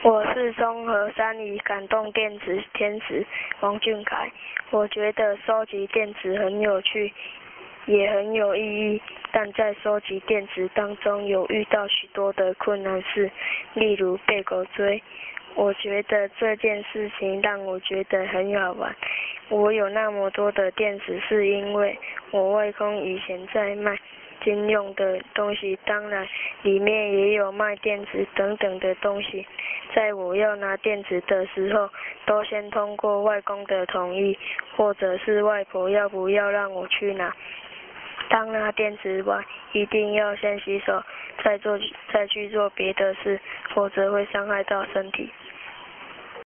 我是中和三乙感动电子天使王俊凯。我觉得收集电子很有趣，也很有意义，但在收集电子当中有遇到许多的困难事，例如被狗追。我觉得这件事情让我觉得很好玩。我有那么多的电子是因为我外公以前在卖军用的东西，当然里面也有卖电子等等的东西。在我要拿电子的时候，都先通过外公的同意，或者是外婆要不要让我去拿。当拿电子完，一定要先洗手，再去做别的事，否则会伤害到身体。